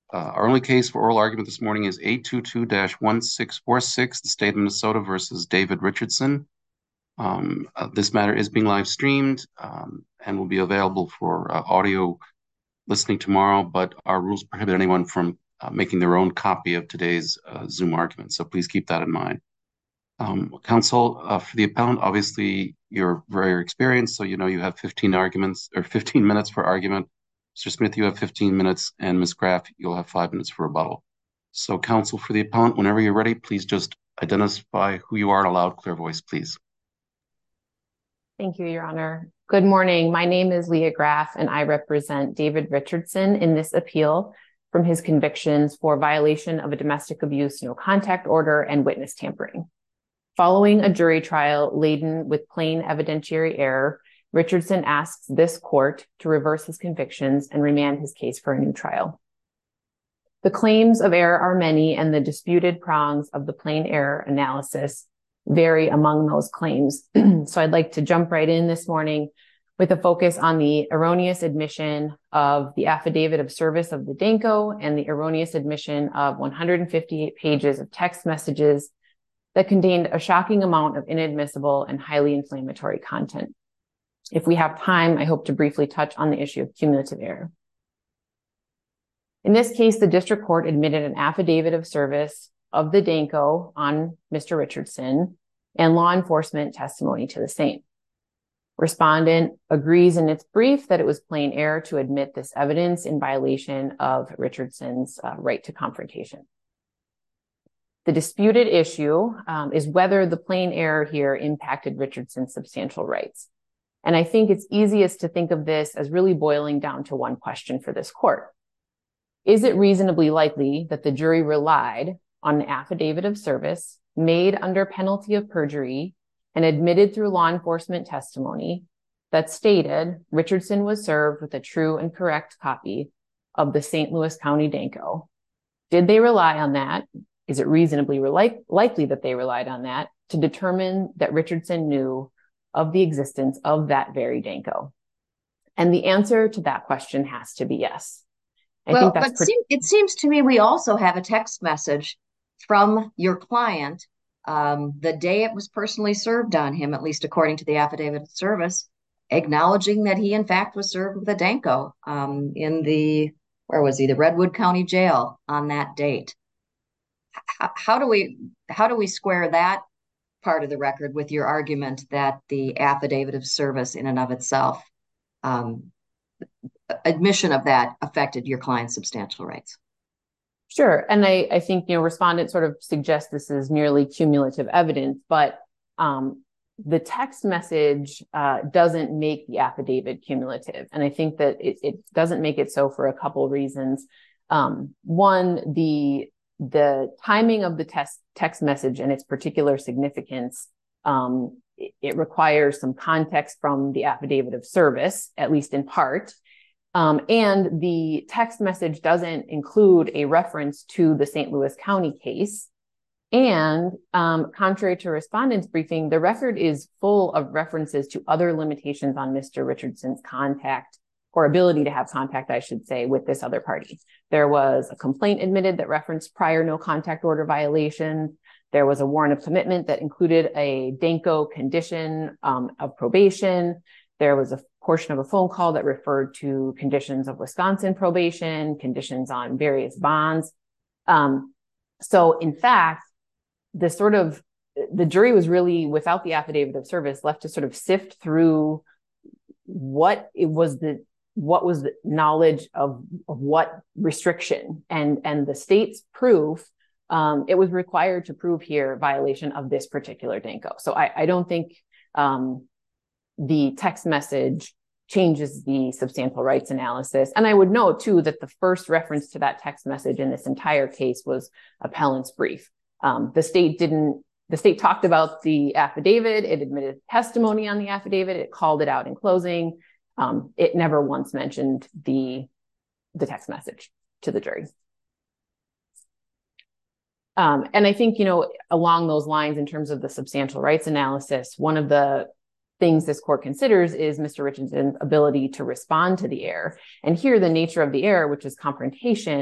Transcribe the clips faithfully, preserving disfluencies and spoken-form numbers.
Uh, our only case for oral argument this morning is eight two two dash one six four six, the state of Minnesota versus David Richardson. Um, uh, this matter is being live streamed um, and will be available for uh, audio listening tomorrow, but our rules prohibit anyone from uh, making their own copy of today's uh, Zoom argument, so please keep that in mind. Um, counsel, uh, for the appellant, obviously you're very experienced, so you know you have fifteen arguments or fifteen minutes for argument. Mister Smith, you have fifteen minutes, and Miz Graff, you'll have five minutes for rebuttal. So, counsel, for the appellant, whenever you're ready, please just identify who you are in a loud, clear voice, please. Thank you, Your Honor. Good morning. My name is Leah Graff, and I represent David Richardson in this appeal from his convictions for violation of a domestic abuse no contact order and witness tampering. Following a jury trial laden with plain evidentiary error, Richardson asks this court to reverse his convictions and remand his case for a new trial. The claims of error are many, and the disputed prongs of the plain error analysis vary among those claims. So I'd like to jump right in this morning with a focus on the erroneous admission of the affidavit of service of the Danko and the erroneous admission of one hundred fifty-eight pages of text messages that contained a shocking amount of inadmissible and highly inflammatory content. If we have time, I hope to briefly touch on the issue of cumulative error. In this case, the district court admitted an affidavit of service of the Danko on Mister Richardson and law enforcement testimony to the same. Respondent agrees in its brief that it was plain error to admit this evidence in violation of Richardson's uh, right to confrontation. The disputed issue um, is whether the plain error here impacted Richardson's substantial rights. And I think it's easiest to think of this as really boiling down to one question for this court. Is it reasonably likely that the jury relied on an affidavit of service made under penalty of perjury and admitted through law enforcement testimony that stated Richardson was served with a true and correct copy of the Saint Louis County Danko? Did they rely on that? Is it reasonably rel- likely that they relied on that to determine that Richardson knew of the existence of that very Danko? And the answer to that question has to be yes. I well, think that's but pre- seem, it seems to me we also have a text message from your client um, the day it was personally served on him, at least according to the affidavit of service, acknowledging that he in fact was served with a Danko um, in the, where was he, the Redwood County Jail on that date. How, how do we how do we square that part of the record with your argument that the affidavit of service in and of itself, um, admission of that affected your client's substantial rights? Sure. And I, I think, you know, respondent sort of suggests this is merely cumulative evidence, but um, the text message uh, doesn't make the affidavit cumulative. And I think that it, it doesn't make it so for a couple of reasons. Um, one, the the timing of the text, text message and its particular significance, um, it, it requires some context from the affidavit of service, at least in part. Um, and the text message doesn't include a reference to the Saint Louis County case. And um, contrary to respondent's briefing, the record is full of references to other limitations on Mister Richardson's contact or ability to have contact, I should say, with this other party. There was a complaint admitted that referenced prior no contact order violations. There was a warrant of commitment that included a Danko condition um, of probation. There was a portion of a phone call that referred to conditions of Wisconsin probation, conditions on various bonds. Um, so in fact, the sort of, the jury was really, without the affidavit of service, left to sort of sift through what it was the, what was the knowledge of, of what restriction and, and the state's proof. Um, it was required to prove here violation of this particular Danko. So I, I don't think, um, the text message changes the substantial rights analysis. And I would note too, that the first reference to that text message in this entire case was appellant's brief. Um, the state didn't, the state talked about the affidavit, it admitted testimony on the affidavit, it called it out in closing. Um, it never once mentioned the, the text message to the jury. Um, and I think, you know, along those lines, in terms of the substantial rights analysis, one of the things this court considers is Mister Richardson's ability to respond to the error. And here, the nature of the error, which is confrontation,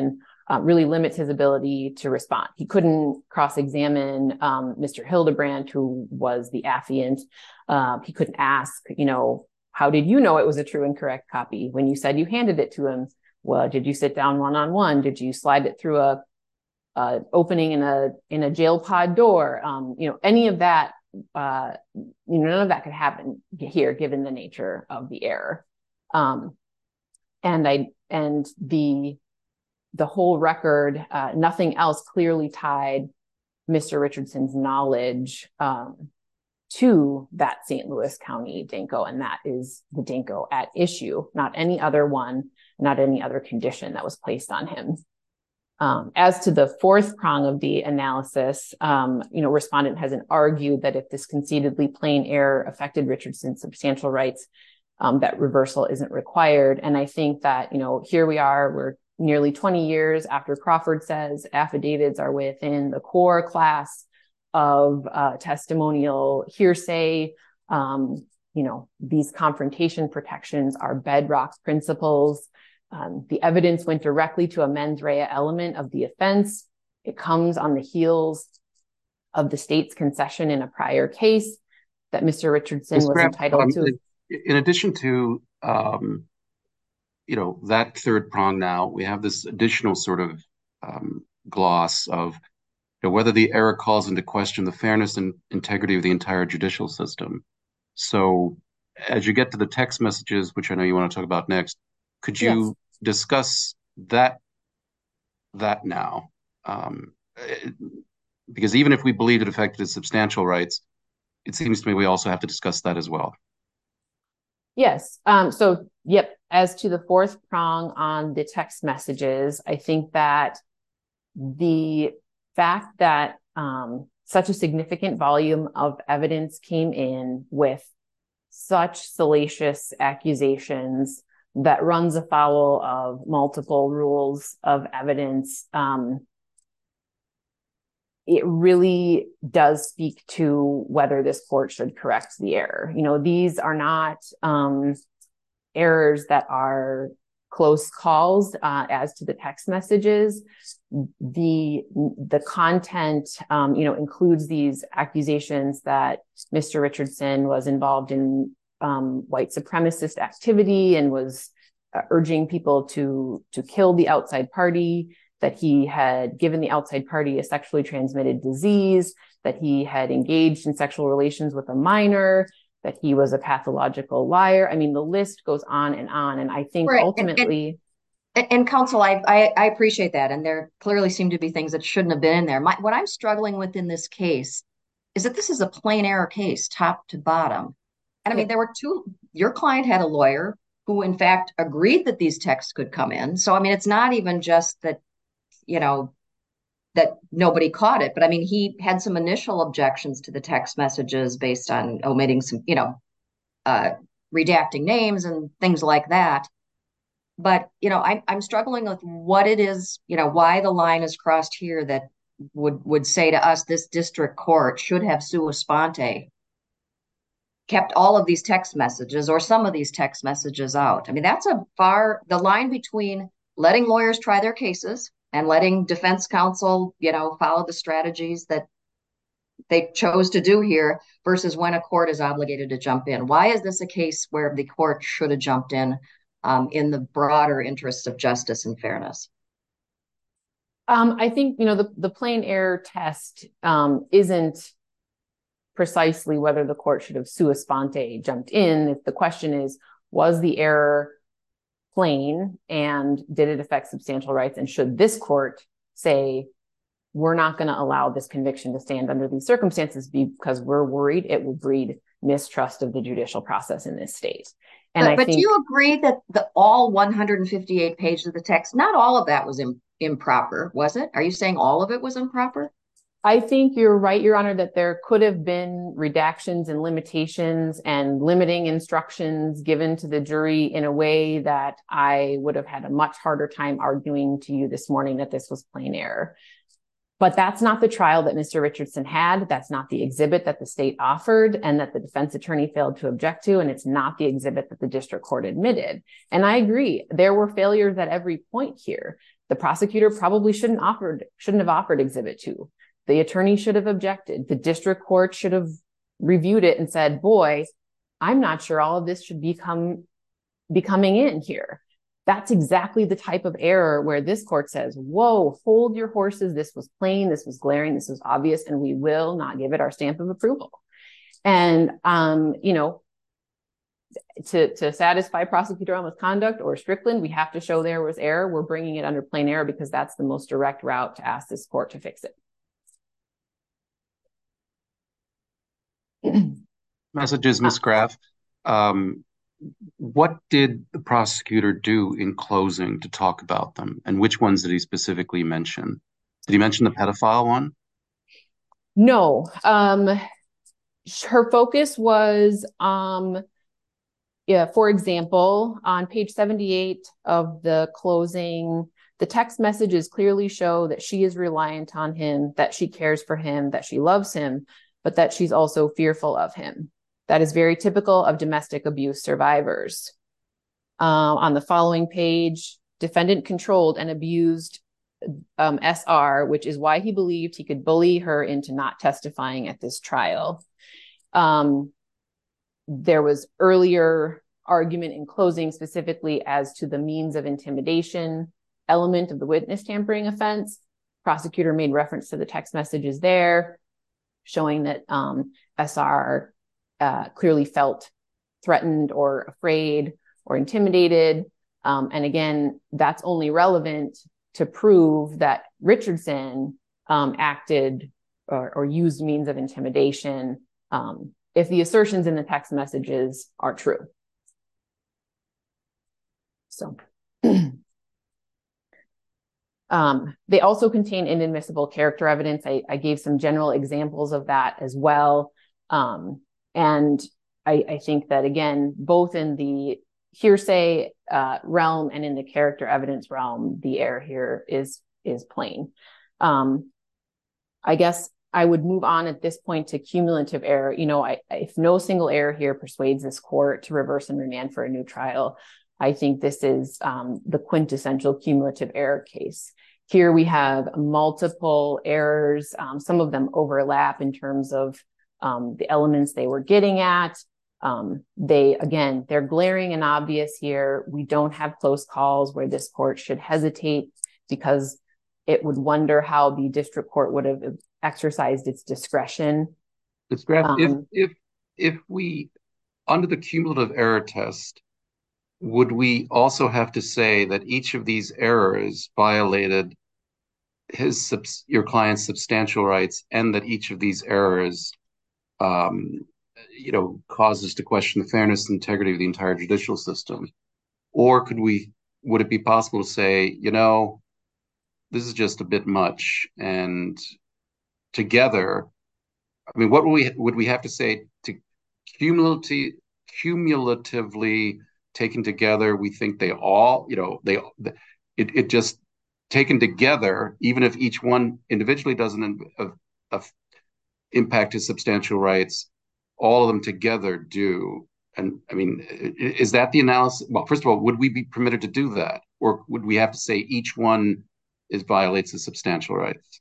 uh, really limits his ability to respond. He couldn't cross-examine um, Mister Hildebrandt, who was the affiant. Uh, he couldn't ask, you know, how did you know it was a true and correct copy? When you said you handed it to him, well, did you sit down one-on-one? Did you slide it through a, a opening in a in a jail pod door? Um, you know, any of that, uh, you know, none of that could happen here, given the nature of the error. Um, and I and the the whole record, uh, nothing else clearly tied Mister Richardson's knowledge um, to that Saint Louis County DANCO, and that is the DANCO at issue, not any other one, not any other condition that was placed on him. Um, as to the fourth prong of the analysis, um, you know, respondent hasn't argued that if this concededly plain error affected Richardson's substantial rights, um, that reversal isn't required. And I think that, you know, here we are, we're nearly twenty years after Crawford says affidavits are within the core class of uh, testimonial hearsay. Um, you know, these confrontation protections are bedrock principles. Um, the evidence went directly to a mens rea element of the offense. It comes on the heels of the state's concession in a prior case that Mister Richardson was entitled um, to. In addition to, um, you know, that third prong now, we have this additional sort of um, gloss of you know, whether the error calls into question the fairness and integrity of the entire judicial system. So as you get to the text messages, which I know you want to talk about next, could you yes. discuss that that now? Um, because even if we believe it affected his substantial rights, it seems to me we also have to discuss that as well. Yes. Um, so, yep. As to the fourth prong on the text messages, I think that the fact that um, such a significant volume of evidence came in with such salacious accusations that runs afoul of multiple rules of evidence, um, it really does speak to whether this court should correct the error. You know, these are not um, errors that are close calls uh, as to the text messages. The, the content, um, you know, includes these accusations that Mister Richardson was involved in um, white supremacist activity and was uh, urging people to, to kill the outside party, that he had given the outside party a sexually transmitted disease, that he had engaged in sexual relations with a minor, that he was a pathological liar. I mean, the list goes on and on. And I think right. ultimately... And, and, and counsel, I, I, I appreciate that. And there clearly seem to be things that shouldn't have been in there. My, what I'm struggling with in this case is that this is a plain error case, top to bottom. And I mean, there were two, your client had a lawyer who in fact agreed that these texts could come in. So, I mean, it's not even just that, you know, that nobody caught it. But I mean, he had some initial objections to the text messages based on omitting some, you know, uh, redacting names and things like that. But, you know, I, I'm struggling with what it is, you know, why the line is crossed here that would, would say to us, this district court should have sua sponte kept all of these text messages or some of these text messages out. I mean, that's a far, the line between letting lawyers try their cases and letting defense counsel, you know, follow the strategies that they chose to do here versus when a court is obligated to jump in. Why is this a case where the court should have jumped in um, in the broader interests of justice and fairness? Um, I think, you know, the, the plain error test um, isn't precisely whether the court should have sua sponte jumped in. If the question is, was the error plain and did it affect substantial rights? And should this court say, we're not going to allow this conviction to stand under these circumstances because we're worried it will breed mistrust of the judicial process in this state. And but, I but think, do you agree that the all one hundred fifty-eight pages of the text, not all of that was im- improper, was it? Are you saying all of it was improper? I think you're right, Your Honor, that there could have been redactions and limitations and limiting instructions given to the jury in a way that I would have had a much harder time arguing to you this morning that this was plain error. But that's not the trial that Mister Richardson had. That's not the exhibit that the state offered and that the defense attorney failed to object to. And it's not the exhibit that the district court admitted. And I agree, there were failures at every point here. The prosecutor probably shouldn't offered, shouldn't have offered exhibit two. The attorney should have objected. The district court should have reviewed it and said, boy, I'm not sure all of this should become be coming in here. That's exactly the type of error where this court says, whoa, hold your horses. This was plain, this was glaring, this was obvious, and we will not give it our stamp of approval. And, um, you know, to, to satisfy prosecutorial misconduct or Strickland, we have to show there was error. We're bringing it under plain error because that's the most direct route to ask this court to fix it. Messages, Miz Graff. Um, what did the prosecutor do in closing to talk about them? And which ones did he specifically mention? Did he mention the pedophile one? No. Um, her focus was, um, yeah, for example, on page seventy-eight of the closing, the text messages clearly show that she is reliant on him, that she cares for him, that she loves him, but that she's also fearful of him. That is very typical of domestic abuse survivors. Uh, on the following page, defendant controlled and abused um, S R, which is why he believed he could bully her into not testifying at this trial. Um, there was earlier argument in closing specifically as to the means of intimidation element of the witness tampering offense. Prosecutor made reference to the text messages there, showing that um, S R Uh, clearly felt threatened or afraid or intimidated. Um, and again, that's only relevant to prove that Richardson um, acted or, or used means of intimidation um, if the assertions in the text messages are true. So um, they also contain inadmissible character evidence. I, I gave some general examples of that as well. Um, And I, I think that, again, both in the hearsay uh, realm and in the character evidence realm, the error here is, is plain. Um, I guess I would move on at this point to cumulative error. You know, I, if no single error here persuades this court to reverse and remand for a new trial, I think this is um, the quintessential cumulative error case. Here we have multiple errors. Um, some of them overlap in terms of Um, the elements they were getting at. Um, they, again, they're glaring and obvious here. We don't have close calls where this court should hesitate because it would wonder how the district court would have exercised its discretion. Miz Graff, Um, if, if, if we, under the cumulative error test, would we also have to say that each of these errors violated his, your client's substantial rights, and that each of these errors Um, you know, causes to question the fairness and integrity of the entire judicial system? Or could we, would it be possible to say, you know, this is just a bit much, and together, I mean, what would we, would we have to say to cumulatively, cumulatively taken together, we think they all, you know, they, it, it just taken together, even if each one individually doesn't uh, uh, impact his substantial rights, all of them together do. And I mean, is that the analysis? Well, first of all, would we be permitted to do that? Or would we have to say each one is violates the substantial rights?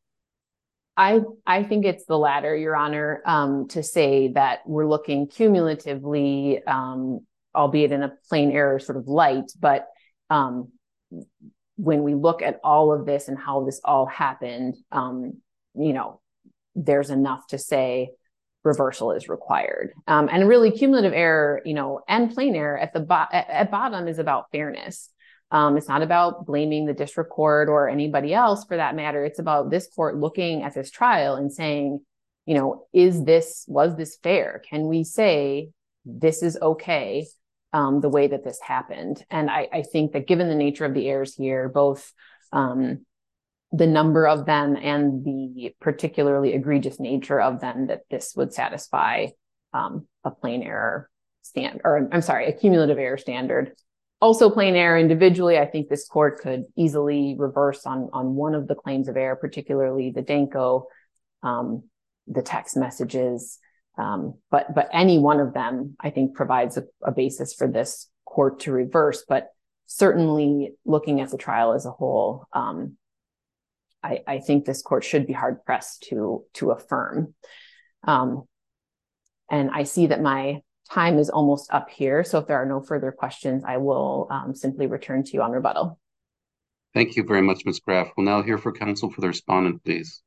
I, I think it's the latter, Your Honor, um, to say that we're looking cumulatively, um, albeit in a plain error sort of light, but um, when we look at all of this and how this all happened, um, you know, there's enough to say reversal is required. Um, and really cumulative error, you know, and plain error at the bo- at, at bottom is about fairness. Um, it's not about blaming the district court or anybody else for that matter. It's about this court looking at this trial and saying, you know, is this, was this fair? Can we say this is okay, um, the way that this happened? And I, I think that given the nature of the errors here, both um, the number of them and the particularly egregious nature of them, that this would satisfy um, a plain error stand, or I'm sorry, a cumulative error standard. Also plain error individually, I think this court could easily reverse on, on one of the claims of error, particularly the Danko, um, the text messages, um, but, but any one of them, I think, provides a, a basis for this court to reverse. But certainly looking at the trial as a whole, um, I, I think this court should be hard pressed to, to affirm. Um, and I see that my time is almost up here. So if there are no further questions, I will um, simply return to you on rebuttal. Thank you very much, Miz Graff. We'll now hear from counsel for the respondent, please.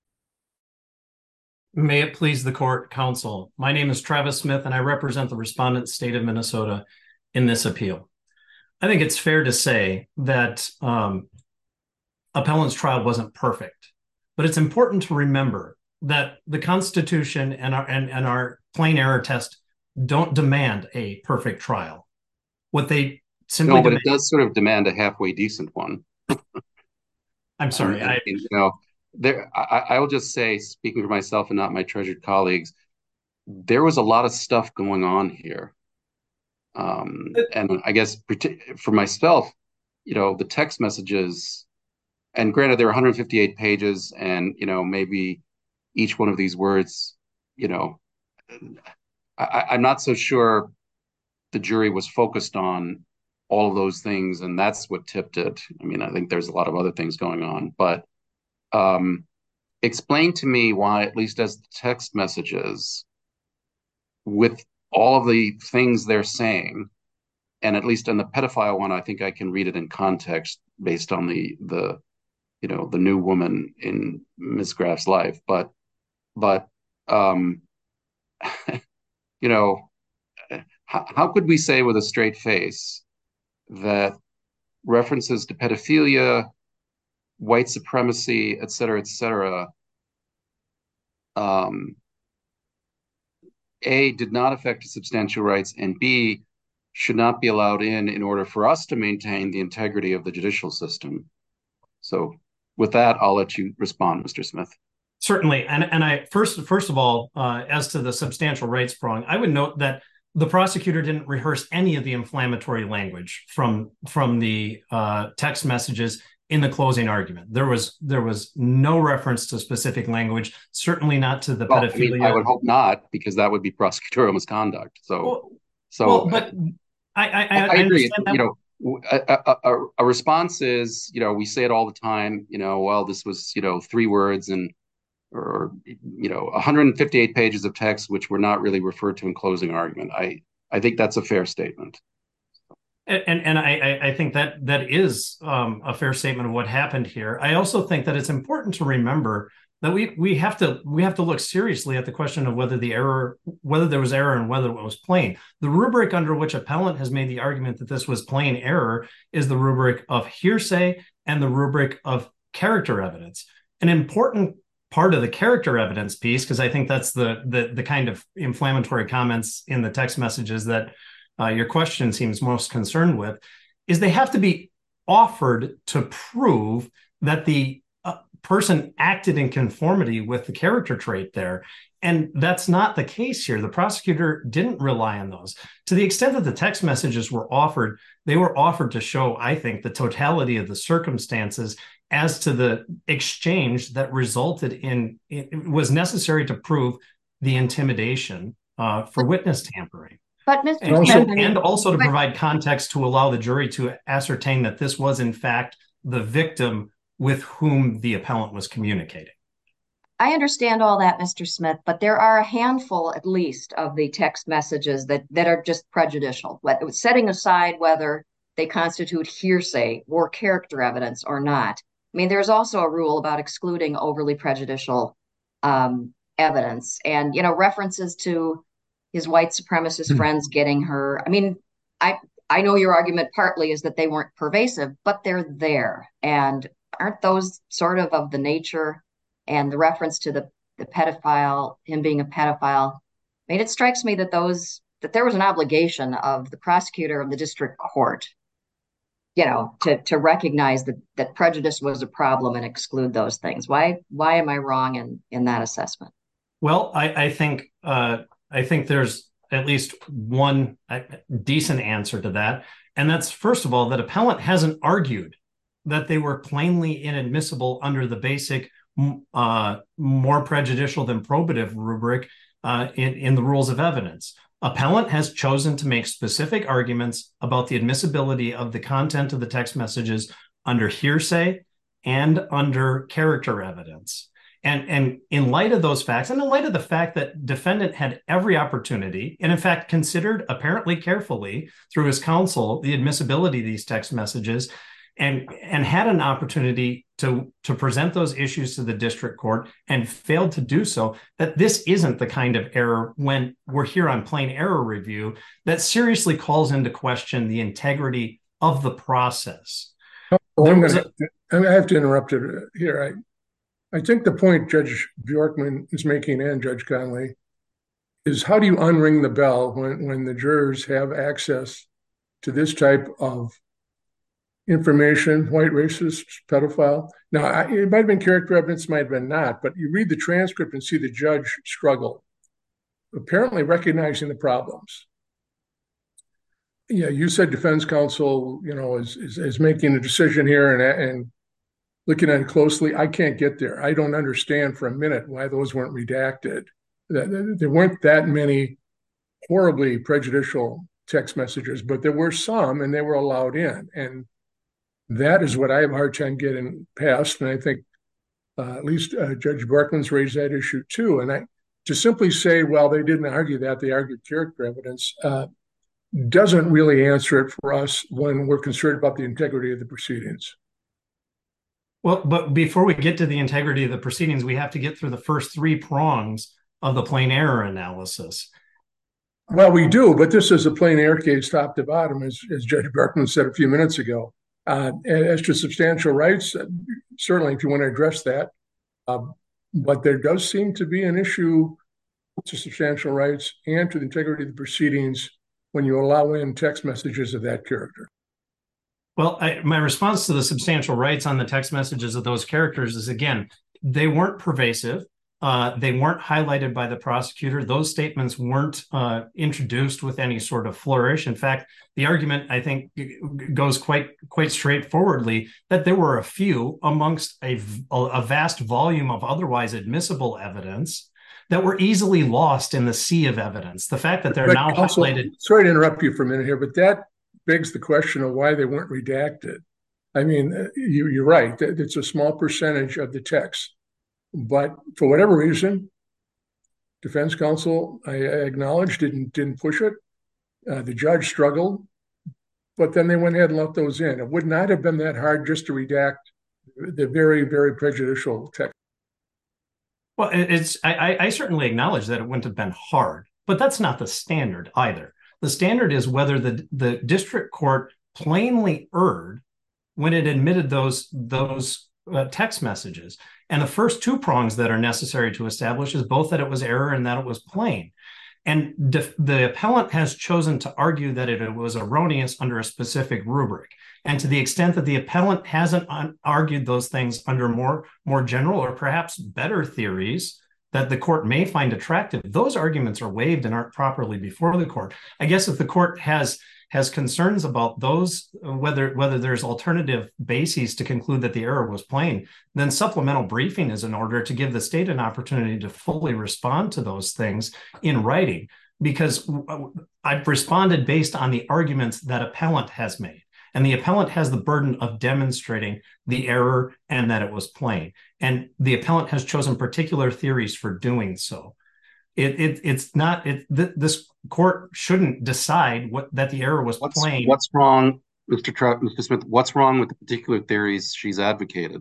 May it please the court, counsel. My name is Travis Smith, and I represent the respondent state of Minnesota in this appeal. I think it's fair to say that um, appellant's trial wasn't perfect, but it's important to remember that the Constitution and our, and, and our plain error test don't demand a perfect trial. What they simply No, but demand, it does sort of demand a halfway decent one. I'm sorry. I, I, you know, there. I, I will just say, speaking for myself and not my treasured colleagues, there was a lot of stuff going on here. Um, and I guess for myself, you know, the text messages, and granted, there are one hundred fifty-eight pages, and, you know, maybe each one of these words, you know, I, I'm not so sure the jury was focused on all of those things, and that's what tipped it. I mean, I think there's a lot of other things going on, but um, explain to me why, at least as the text messages, with all of the things they're saying, and at least in the pedophile one, I think I can read it in context based on the the you know the new woman in Miz Graff's life, but but um, you know, how, how could we say with a straight face that references to pedophilia, white supremacy, et cetera, et cetera, um, A, did not affect his substantial rights, and B, should not be allowed in in order for us to maintain the integrity of the judicial system? So with that, I'll let you respond, Mister Smith. Certainly. And, and I first, first of all, uh, as to the substantial rights prong, I would note that the prosecutor didn't rehearse any of the inflammatory language from, from the uh, text messages in the closing argument. There was there was no reference to specific language, certainly not to the well, pedophilia. I mean, I would hope not, because that would be prosecutorial misconduct. So, well, so well, but I I, I, I agree. I you know, a, a, a response is, you know, we say it all the time. You know, well, this was, you know, three words and or you know, one hundred fifty-eight pages of text which were not really referred to in closing argument. I I think that's a fair statement. And and, and I I think that that is um, a fair statement of what happened here. I also think that it's important to remember that we we have to we have to look seriously at the question of whether the error whether there was error and whether it was plain. The rubric under which appellant has made the argument that this was plain error is the rubric of hearsay and the rubric of character evidence. An important part of the character evidence piece, because I think that's the, the the kind of inflammatory comments in the text messages that uh, your question seems most concerned with, is they have to be offered to prove that the uh, person acted in conformity with the character trait there. And that's not the case here. The prosecutor didn't rely on those. To the extent that the text messages were offered, they were offered to show, I think, the totality of the circumstances as to the exchange that resulted in, it was necessary to prove the intimidation uh, for witness tampering. But Mister And, Smith, and, and also to but, provide context to allow the jury to ascertain that this was in fact the victim with whom the appellant was communicating. I understand all that, Mister Smith, but there are a handful, at least, of the text messages that, that are just prejudicial, setting aside whether they constitute hearsay or character evidence or not. I mean, there's also a rule about excluding overly prejudicial um, evidence and, you know, references to his white supremacist mm. friends getting her. I mean, I I know your argument partly is that they weren't pervasive, but they're there. And aren't those sort of of the nature and the reference to the, the pedophile, him being a pedophile? I mean, it strikes me that those that there was an obligation of the prosecutor of the district court, you know, to to recognize that that prejudice was a problem and exclude those things. Why why am I wrong in in that assessment? Well, I, I think uh, I think there's at least one decent answer to that, and that's first of all that appellant hasn't argued that they were plainly inadmissible under the basic uh, more prejudicial than probative rubric uh, in in the rules of evidence. Appellant has chosen to make specific arguments about the admissibility of the content of the text messages under hearsay and under character evidence. And, and in light of those facts, and in light of the fact that defendant had every opportunity, and in fact considered apparently carefully through his counsel the admissibility of these text messages, and, and had an opportunity to, to present those issues to the district court and failed to do so, that this isn't the kind of error, when we're here on plain error review, that seriously calls into question the integrity of the process. Well, I'm gonna, a, I have to interrupt it here. I, I think the point Judge Bjorkman is making, and Judge Conley, is how do you unring the bell when, when the jurors have access to this type of information, white racist, pedophile? Now, I, it might have been character evidence, might have been not, but you read the transcript and see the judge struggle, apparently recognizing the problems. Yeah, you said defense counsel, you know, is, is, is making a decision here and, and looking at it closely. I can't get there. I don't understand for a minute why those weren't redacted. There weren't that many horribly prejudicial text messages, but there were some, and they were allowed in. And that is what I have a hard time getting past. And I think uh, at least uh, Judge Bjorkman's raised that issue too. And I to simply say, well, they didn't argue that, they argued character evidence, uh, doesn't really answer it for us when we're concerned about the integrity of the proceedings. Well, but before we get to the integrity of the proceedings, we have to get through the first three prongs of the plain error analysis. Well, we do, but this is a plain error case top to bottom, as, as Judge Bjorkman said a few minutes ago. Uh, as to substantial rights, certainly if you want to address that, uh, but there does seem to be an issue to substantial rights and to the integrity of the proceedings when you allow in text messages of that character. Well, I, my response to the substantial rights on the text messages of those characters is, again, they weren't pervasive. Uh, they weren't highlighted by the prosecutor. Those statements weren't uh, introduced with any sort of flourish. In fact, the argument, I think, goes quite quite straightforwardly that there were a few amongst a, a vast volume of otherwise admissible evidence that were easily lost in the sea of evidence. The fact that they're but now also, highlighted... Sorry to interrupt you for a minute here, but that begs the question of why they weren't redacted. I mean, you, you're right. It's a small percentage of the text. But for whatever reason, defense counsel, I acknowledge, didn't didn't push it. Uh, the judge struggled, but then they went ahead and let those in. It would not have been that hard just to redact the very, very prejudicial text. Well, it's I, I certainly acknowledge that it wouldn't have been hard, but that's not the standard either. The standard is whether the, the district court plainly erred when it admitted those, those uh, text messages. And the first two prongs that are necessary to establish is both that it was error and that it was plain. And def- the appellant has chosen to argue that it, it was erroneous under a specific rubric. And to the extent that the appellant hasn't un- argued those things under more, more general or perhaps better theories that the court may find attractive, those arguments are waived and aren't properly before the court. I guess if the court has has concerns about those, whether whether there's alternative bases to conclude that the error was plain, then supplemental briefing is in order to give the state an opportunity to fully respond to those things in writing, because I've responded based on the arguments that appellant has made. And the appellant has the burden of demonstrating the error and that it was plain. And the appellant has chosen particular theories for doing so. It, it it's not it th- this court shouldn't decide what that the error was what's, plain. What's wrong, Mister Tra- Mister Smith? What's wrong with the particular theories she's advocated?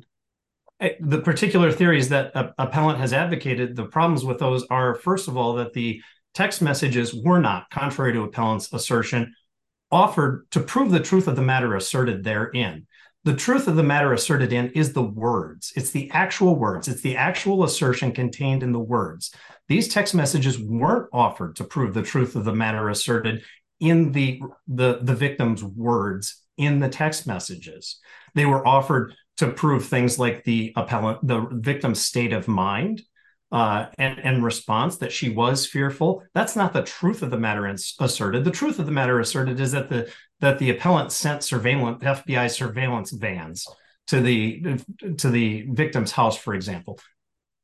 The particular theories that a, appellant has advocated, the problems with those are, first of all, that the text messages were not, contrary to appellant's assertion, offered to prove the truth of the matter asserted therein. The truth of the matter asserted in is the words. It's the actual words. It's the actual assertion contained in the words. These text messages weren't offered to prove the truth of the matter asserted in the, the, the victim's words in the text messages. They were offered to prove things like the appellant, the victim's state of mind, uh, and, and response that she was fearful. That's not the truth of the matter asserted. The truth of the matter asserted is that the that the appellant sent surveillance F B I surveillance vans to the to the victim's house, for example.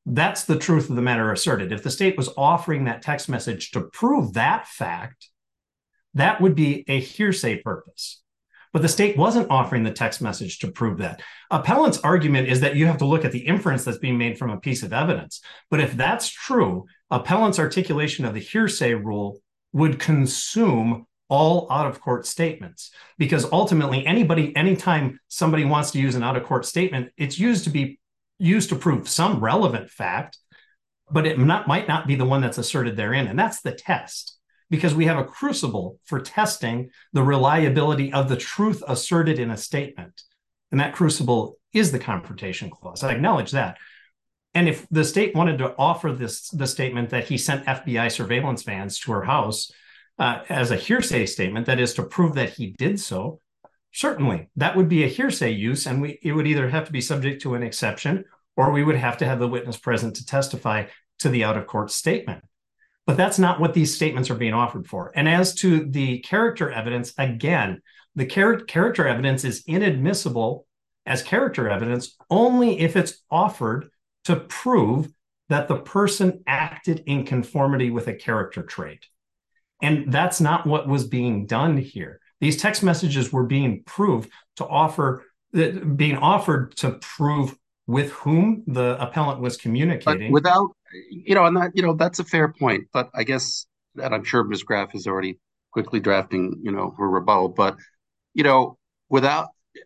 That's the truth of the matter asserted. If the state was offering that text message to prove that fact, that would be a hearsay purpose. But the state wasn't offering the text message to prove that. Appellant's argument is that you have to look at the inference that's being made from a piece of evidence. But if that's true, appellant's articulation of the hearsay rule would consume all out-of-court statements, because ultimately anybody, anytime somebody wants to use an out-of-court statement, it's used to be used to prove some relevant fact, but it not, might not be the one that's asserted therein. And that's the test, because we have a crucible for testing the reliability of the truth asserted in a statement. And that crucible is the Confrontation Clause. I acknowledge that. And if the state wanted to offer this the statement that he sent F B I surveillance vans to her house uh, as a hearsay statement, that is to prove that he did so, certainly that would be a hearsay use, and we it would either have to be subject to an exception, or we would have to have the witness present to testify to the out-of-court statement. But that's not what these statements are being offered for. And as to the character evidence, again, the char- character evidence is inadmissible as character evidence only if it's offered to prove that the person acted in conformity with a character trait. And that's not what was being done here. These text messages were being proved to offer, being offered to prove with whom the appellant was communicating. But without, you know, and that, you know, that's a fair point. But I guess, and I'm sure Miz Graff is already quickly drafting, you know, her rebuttal. But, you know, without,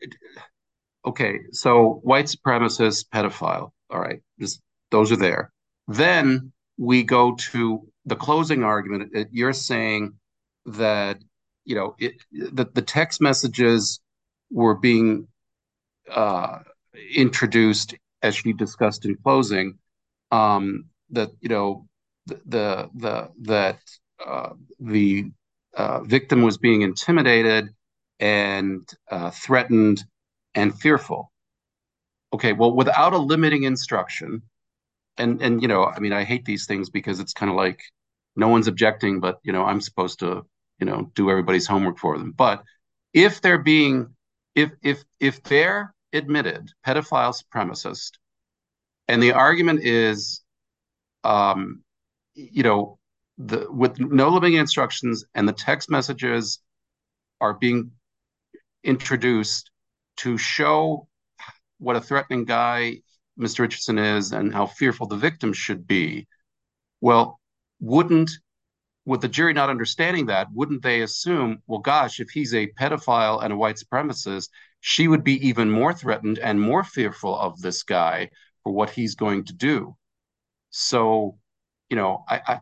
okay, so white supremacist, pedophile, all right, just those are there. Then we go to the closing argument. You're saying that, you know, it, the, the text messages were being uh, introduced, as she discussed in closing, um, that, you know, the, the, the that uh, the uh, victim was being intimidated and uh, threatened and fearful. Okay, well, without a limiting instruction, and, and, you know, I mean, I hate these things because it's kind of like no one's objecting, but, you know, I'm supposed to, you know, do everybody's homework for them. But if they're being, if, if, if they're admitted pedophile supremacist, and the argument is, um, you know, the with no limiting instructions and the text messages are being introduced to show what a threatening guy Mister Richardson is and how fearful the victim should be, well, wouldn't, with the jury not understanding that, wouldn't they assume, well, gosh, if he's a pedophile and a white supremacist, she would be even more threatened and more fearful of this guy for what he's going to do. So, you know, I, I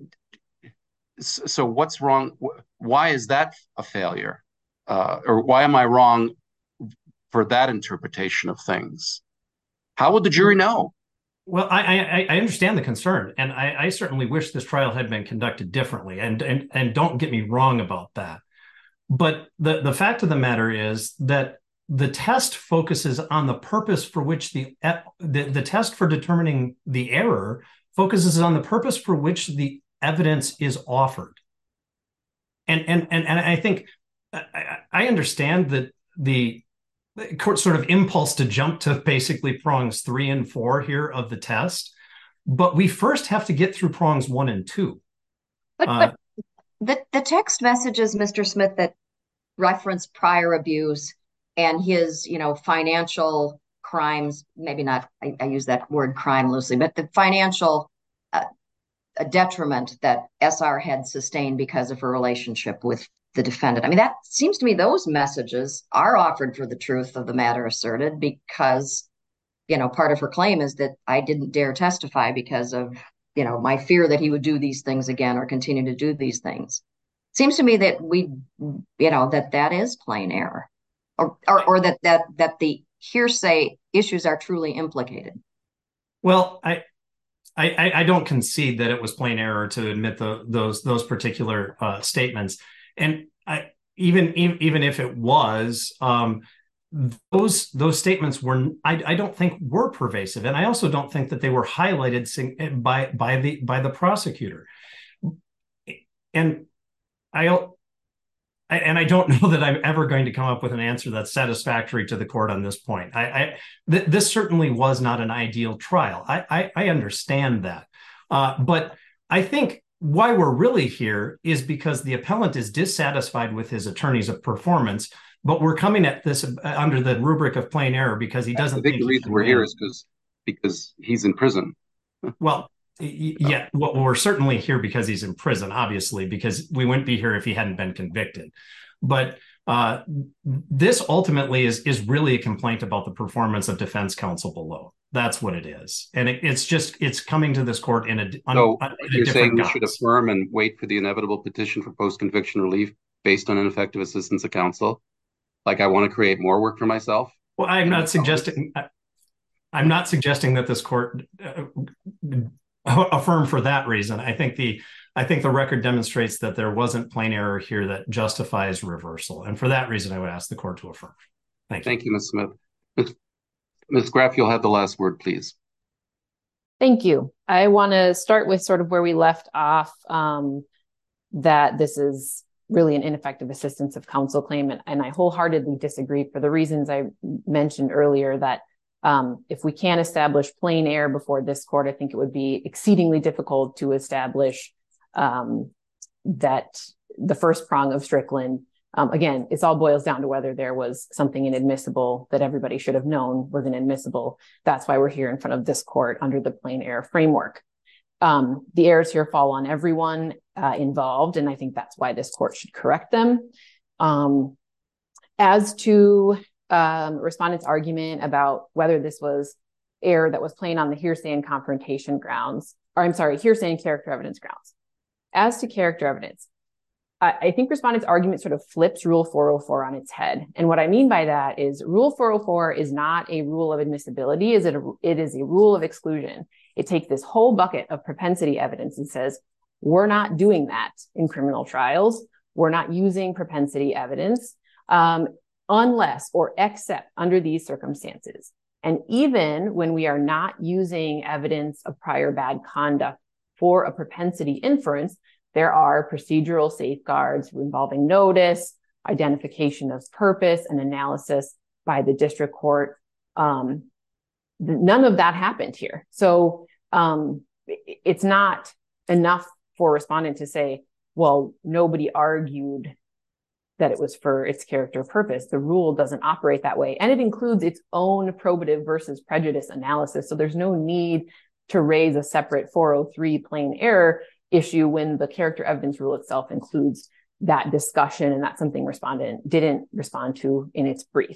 so what's wrong? Why is that a failure? Uh, or why am I wrong for that interpretation of things? How would the jury know? Well, I, I, I understand the concern, and I, I certainly wish this trial had been conducted differently, and, and, and don't get me wrong about that. But the, the fact of the matter is that the test focuses on the purpose for which the, the, the test for determining the error focuses on the purpose for which the evidence is offered. And, and, and, and I think I, I understand that the sort of impulse to jump to basically prongs three and four here of the test, but we first have to get through prongs one and two. But, uh, but the, the text messages, Mister Smith, that reference prior abuse and his, you know, financial crimes, maybe not, I, I use that word crime loosely, but the financial uh, a detriment that S R had sustained because of her relationship with the defendant. I mean, that seems to me those messages are offered for the truth of the matter asserted, because, you know, part of her claim is that I didn't dare testify because of, you know, my fear that he would do these things again or continue to do these things. Seems to me that we, you know, that that is plain error, or or, or that that that the hearsay issues are truly implicated. Well, I. I, I don't concede that it was plain error to admit the, those those particular uh, statements, and I, even even if it was, um, those those statements were I, I don't think were pervasive, and I also don't think that they were highlighted by by the by the prosecutor. And I I, and I don't know that I'm ever going to come up with an answer that's satisfactory to the court on this point. I, I th- this certainly was not an ideal trial. I, I, I understand that. Uh, but I think why we're really here is because the appellant is dissatisfied with his attorney's performance, but we're coming at this under the rubric of plain error because he doesn't I think think the he reason can we're win. here is because because he's in prison. Well, yeah, well, we're certainly here because he's in prison, obviously, because we wouldn't be here if he hadn't been convicted. But uh, this ultimately is is really a complaint about the performance of defense counsel below. That's what it is, and it, it's just it's coming to this court in a, So on, in a you're saying we guise. should affirm and wait for the inevitable petition for post-conviction relief based on ineffective assistance of counsel? Like I want to create more work for myself? Well, I'm not suggesting. I'm not suggesting that this court uh, affirm for that reason. I think the I think the record demonstrates that there wasn't plain error here that justifies reversal, and for that reason, I would ask the court to affirm. Thank you. Thank you, Miz Smith. Miz Graff, you'll have the last word, please. Thank you. I want to start with sort of where we left off, um, that this is really an ineffective assistance of counsel claim, and, and I wholeheartedly disagree for the reasons I mentioned earlier, that Um, if we can't establish plain error before this court, I think it would be exceedingly difficult to establish um, that the first prong of Strickland, um, again, it all boils down to whether there was something inadmissible that everybody should have known was inadmissible. That's why we're here in front of this court under the plain error framework. Um, the errors here fall on everyone uh, involved, and I think that's why this court should correct them. Um, as to Um, respondent's argument about whether this was error that was plain on the hearsay and confrontation grounds, or I'm sorry, hearsay and character evidence grounds. As to character evidence, I, I think respondent's argument sort of flips Rule four oh four on its head. And what I mean by that is Rule four oh four is not a rule of admissibility, is it, a, it is a rule of exclusion. It takes this whole bucket of propensity evidence and says, we're not doing that in criminal trials. We're not using propensity evidence. Um, unless or except under these circumstances. And even when we are not using evidence of prior bad conduct for a propensity inference, there are procedural safeguards involving notice, identification of purpose, and analysis by the district court. Um, none of that happened here. So um, it's not enough for a respondent to say, well, nobody argued that it was for its character purpose. The rule doesn't operate that way. And it includes its own probative versus prejudice analysis. So there's no need to raise a separate four oh three plain error issue when the character evidence rule itself includes that discussion. And that's something respondent didn't respond to in its brief.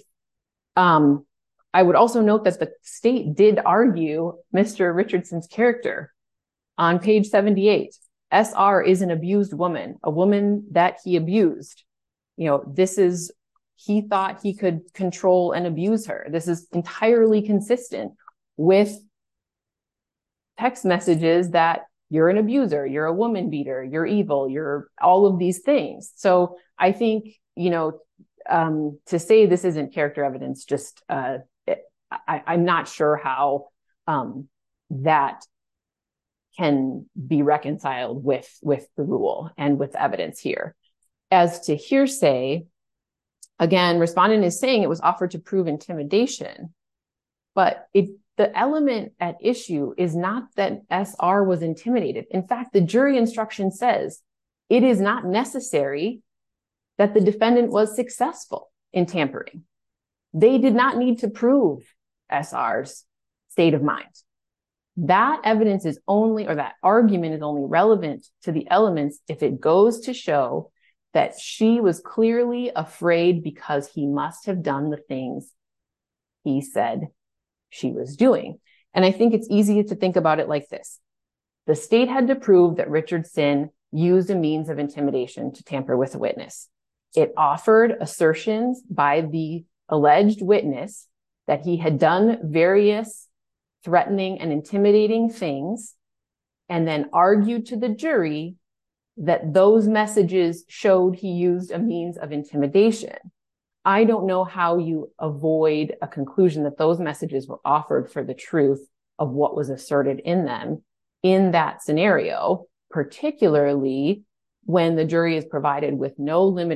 Um, I would also note that the state did argue Mister Richardson's character on page seventy-eight. S R is an abused woman, a woman that he abused. You know, this is, he thought he could control and abuse her. This is entirely consistent with text messages that you're an abuser, you're a woman beater, you're evil, you're all of these things. So I think, you know, um, to say this isn't character evidence, just, uh, it, I, I'm not sure how um, that can be reconciled with, with the rule and with evidence here. As to hearsay, again, respondent is saying it was offered to prove intimidation, but it, the element at issue is not that S R was intimidated. In fact, the jury instruction says it is not necessary that the defendant was successful in tampering. They did not need to prove S R's state of mind. That evidence is only, or that argument is only relevant to the elements if it goes to show that she was clearly afraid because he must have done the things he said she was doing. And I think it's easy to think about it like this. The state had to prove that Richardson used a means of intimidation to tamper with a witness. It offered assertions by the alleged witness that he had done various threatening and intimidating things, and then argued to the jury that those messages showed he used a means of intimidation. I don't know how you avoid a conclusion that those messages were offered for the truth of what was asserted in them in that scenario, particularly when the jury is provided with no limiting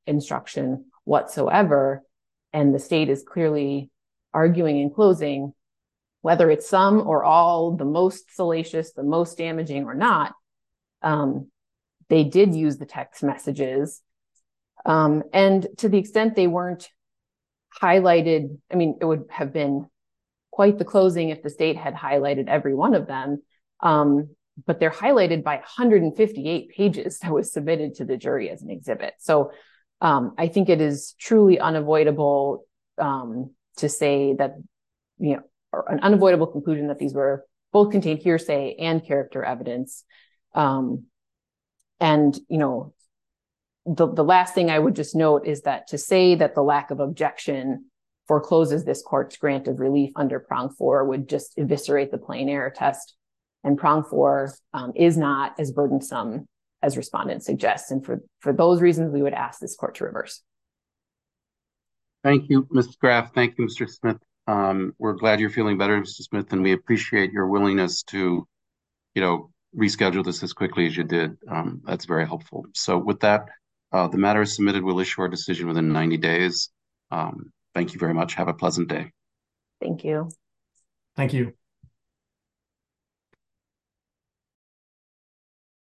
instruction whatsoever. And the state is clearly arguing in closing, whether it's some or all, the most salacious, the most damaging or not, um, they did use the text messages. Um, and to the extent they weren't highlighted, I mean, it would have been quite the closing if the state had highlighted every one of them. Um, but they're highlighted by one hundred fifty-eight pages that was submitted to the jury as an exhibit. So um, I think it is truly unavoidable um, to say that, you know, or an unavoidable conclusion that these were both contained hearsay and character evidence. Um, and, you know, the, the last thing I would just note is that to say that the lack of objection forecloses this court's grant of relief under prong four would just eviscerate the plain error test. And prong four um, is not as burdensome as respondent suggests. And for, for those reasons, we would ask this court to reverse. Thank you, Mister Graff. Thank you, Mister Smith. Um, we're glad you're feeling better, Mister Smith, and we appreciate your willingness to, you know, reschedule this as quickly as you did. Um, that's very helpful. So with that, uh, the matter is submitted. We'll issue our decision within ninety days. Um, thank you very much. Have a pleasant day. Thank you. Thank you.